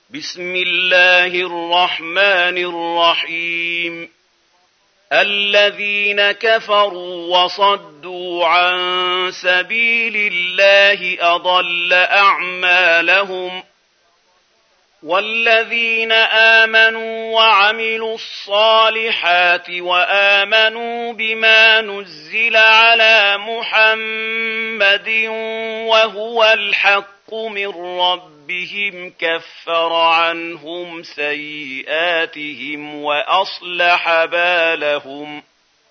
بسم الله الرحمن الرحيم الذين كفروا وصدوا عن سبيل الله أضل أعمالهم والذين آمنوا وعملوا الصالحات وآمنوا بما نزل على محمد وهو الحق من ربهم كفر عنهم سيئاتهم وأصلح بالهم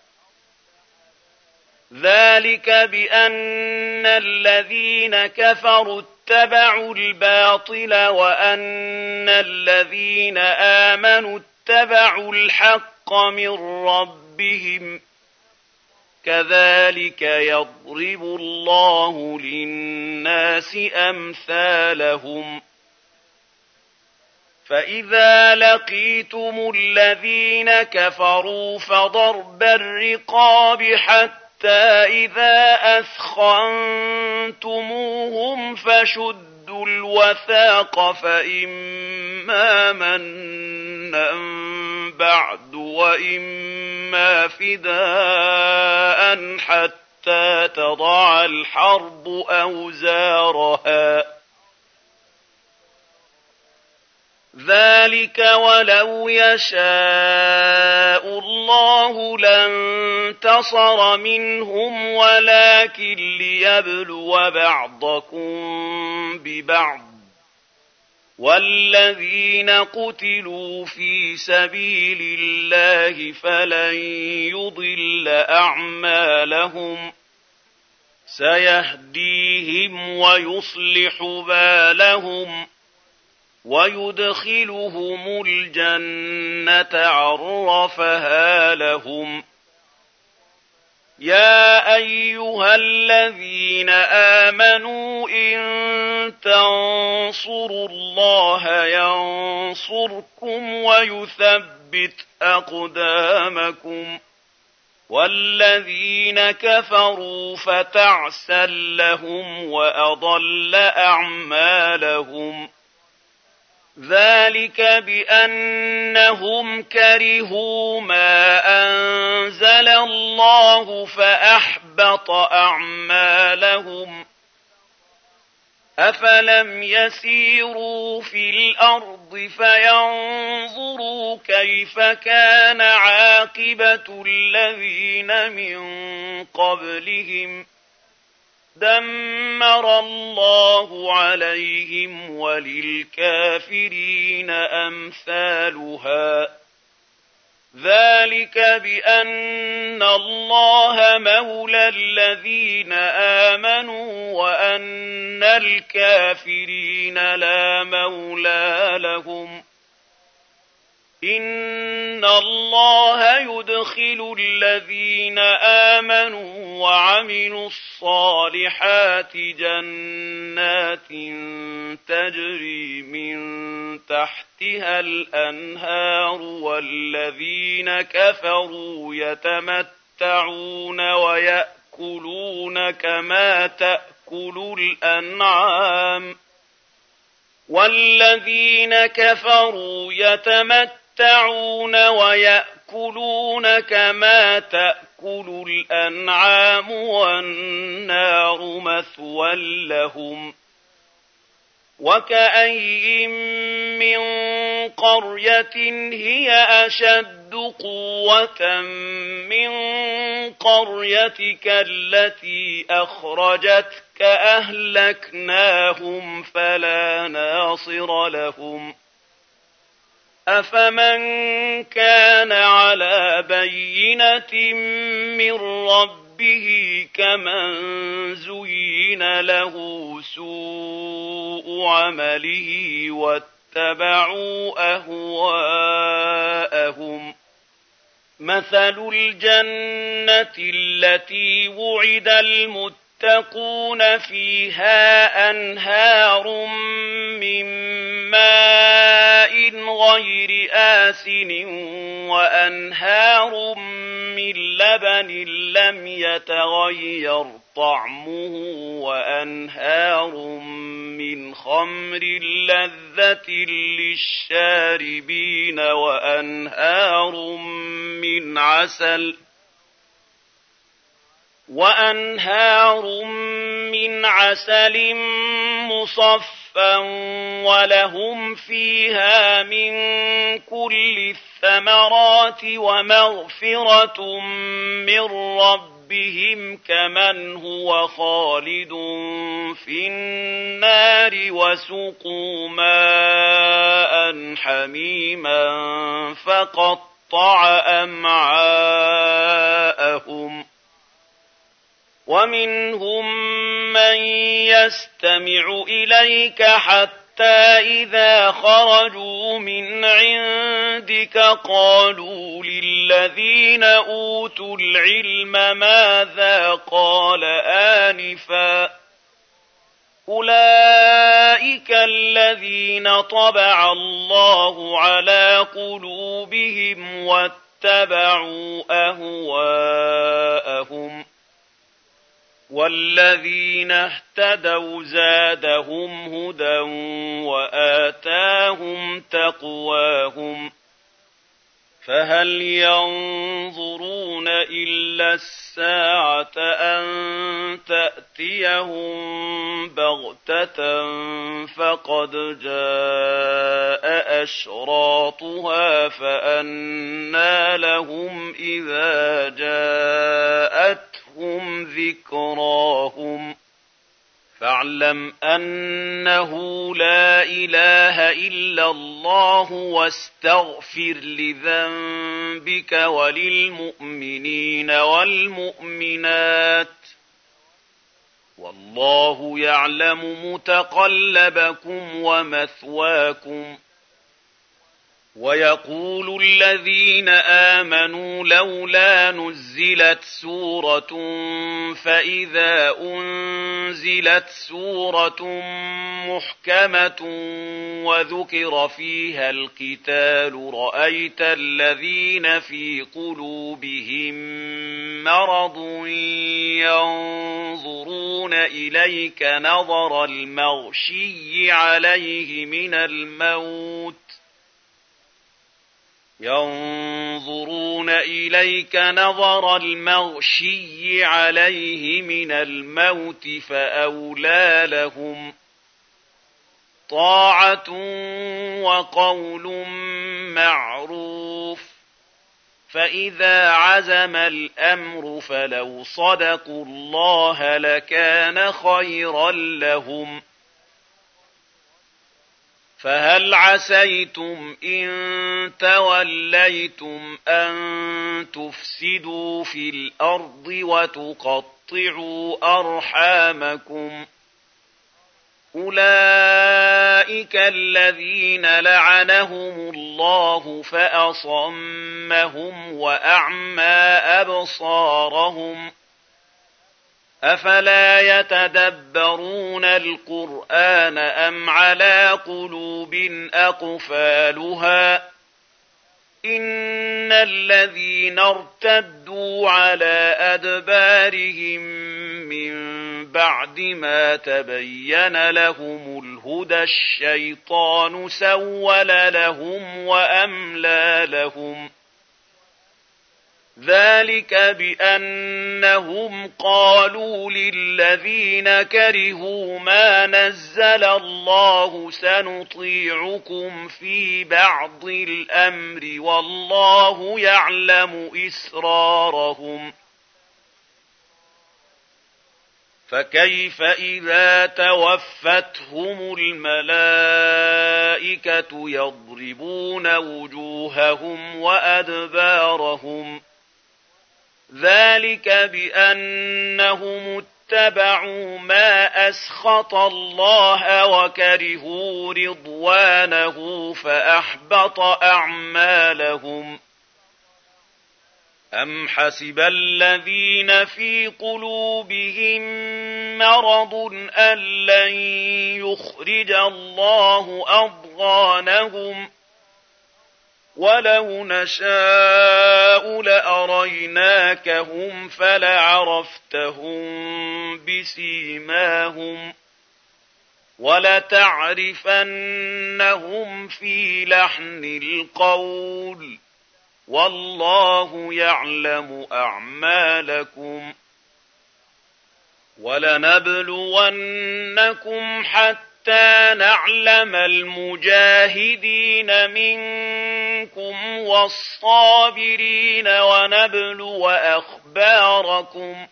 ذلك بأن الذين كفروا اتبعوا الباطل وأن الذين آمنوا اتبعوا الحق من ربهم كذلك يضرب الله للناس أمثالهم فإذا لقيتم الذين كفروا فضرب الرقاب حتى إذا أثخنتموهم فشدوا الوثاق فإما منا بعد وإما فداء حتى تضع الحرب أوزارها ذلك ولو يشاء الله لانتصر منهم ولكن ليبلو بعضكم ببعض والذين قتلوا في سبيل الله فلن يضل أعمالهم سيهديهم ويصلح بالهم ويدخلهم الجنة عرفها لهم يا أيها الذين آمنوا إن تنصروا الله ينصركم ويثبت أقدامكم والذين كفروا فتعسا لهم وأضل أعمالهم ذلك بأنهم كرهوا ما أنزل الله فأحبط أعمالهم أفلم يسيروا في الأرض فينظروا كيف كان عاقبة الذين من قبلهم دمر الله عليهم وللكافرين أمثالها ذلك بأن الله مولى الذين آمنوا وأن الكافرين لا مولى لهم إن الله يدخل الذين آمنوا وعملوا الصالحات جنات تجري من تحتها الأنهار والذين كفروا يتمتعون ويأكلون كما تأكل الأنعام والذين كفروا يتمتعون ويأكلون كما تأكل الأنعام والنار مثوى لهم وكأين من قرية هي أشد قوة من قريتك التي أخرجتك أهلكناهم فلا ناصر لهم أفمن كان على بينة من ربه كمن زين له سوء عمله واتبعوا أهواءهم مثل الجنة التي وعد المتقون فيها أنهار من ماء غير آسن وأنهار من لبن لم يتغير طعمه وأنهار من خمر لذة للشاربين وأنهار من عسل مصفى ولهم فيها من كل الثمرات ومغفرة من ربهم كمن هو خالد في النار وسقوا ماء حميما فقطع أمعاءهم ومنهم من يستمع إليك حتى إذا خرجوا من عندك قالوا للذين أوتوا العلم ماذا قال آنفا أولئك الذين طبع الله على قلوبهم واتبعوا أهواءهم والذين اهتدوا زادهم هدى وآتاهم تقواهم فهل ينظرون إلا الساعة أن تأتيهم بغتة فقد جاء أشراطها فأنى لهم إذا جاءتهم ذكراهم فاعلم أنه لا إله إلا الله واستغفر لذنبك وللمؤمنين والمؤمنات والله يعلم متقلبكم ومثواكم ويقول الذين آمنوا لولا نزلت سورة فإذا أنزلت سورة محكمة وذكر فيها القتال رأيت الذين في قلوبهم مرض ينظرون إليك نظر المغشي عليه من الموت فأولى لهم طاعة وقول معروف فإذا عزم الأمر فلو صدقوا الله لكان خيرا لهم فهل عسيتم إن توليتم أن تفسدوا في الأرض وتقطعوا أرحامكم أولئك الذين لعنهم الله فأصمهم وأعمى أبصارهم أفلا يتدبرون القرآن أم على قلوب أقفالها إن الذين ارتدوا على أدبارهم من بعد ما تبين لهم الهدى الشيطان سول لهم وأملى لهم ذلك بأنهم قالوا للذين كرهوا ما نزل الله سنطيعكم في بعض الأمر والله يعلم إسرارهم فكيف إذا توفتهم الملائكة يضربون وجوههم وأدبارهم ذلك بأنهم اتبعوا ما أسخط الله وكرهوا رضوانه فأحبط أعمالهم أم حسب الذين في قلوبهم مرض أن لن يخرج الله أضغانهم ولو نشاء لأريناكهم فلعرفتهم بسيماهم ولتعرفنهم في لحن القول والله يعلم أعمالكم ولنبلونكم حتى نعلم المجاهدين منكم والصابرين ونبلو أخباركم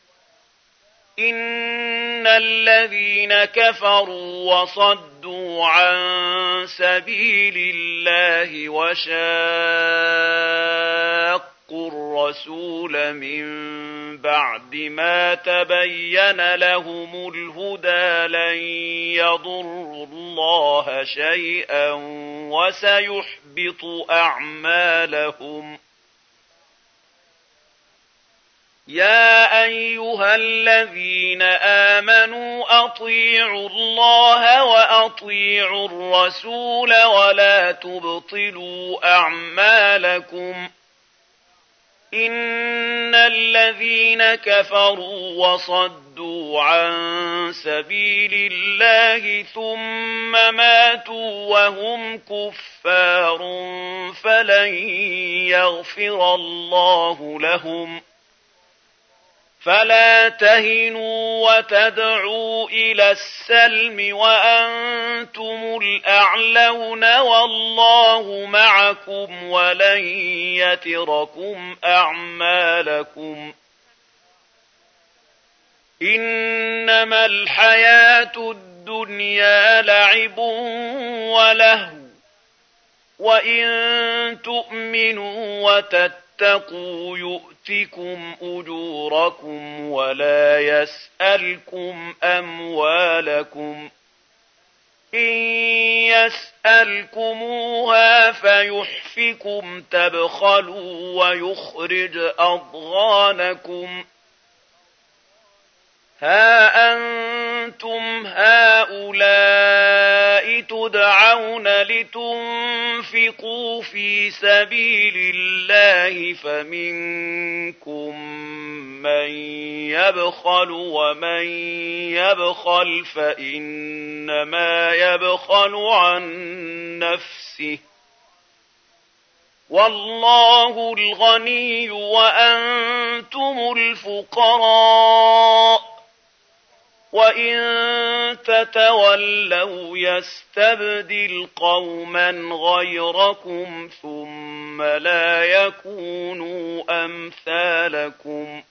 إن الذين كفروا وصدوا عن سبيل الله وشاقوا الرسول من بعد ما تبين لهم الهدى لن يضروا الله شيئا وسيحبط أعمالهم يا أيها الذين آمنوا أطيعوا الله وأطيعوا الرسول ولا تبطلوا أعمالكم إن الذين كفروا وصدوا عن سبيل الله ثم ماتوا وهم كفار فلن يغفر الله لهم فلا تهنوا وتدعوا إلى السلم وأنتم الأعلون والله معكم ولن يتركم أعمالكم إنما الحياة الدنيا لعب ولهو وإن تؤمنوا وتتقوا يؤتكم أجوركم ولا يسألكم أموالكم إن يسألكموها فيحفكم تبخلوا ويخرج أضغانكم ها أنتم هؤلاء تدعون لتنفقوا في سبيل الله فمنكم من يبخل ومن يبخل فإنما يبخل عن نفسه والله الغني وأنتم الفقراء وإن تتولوا يستبدل قوما غيركم ثم لا يكونوا أمثالكم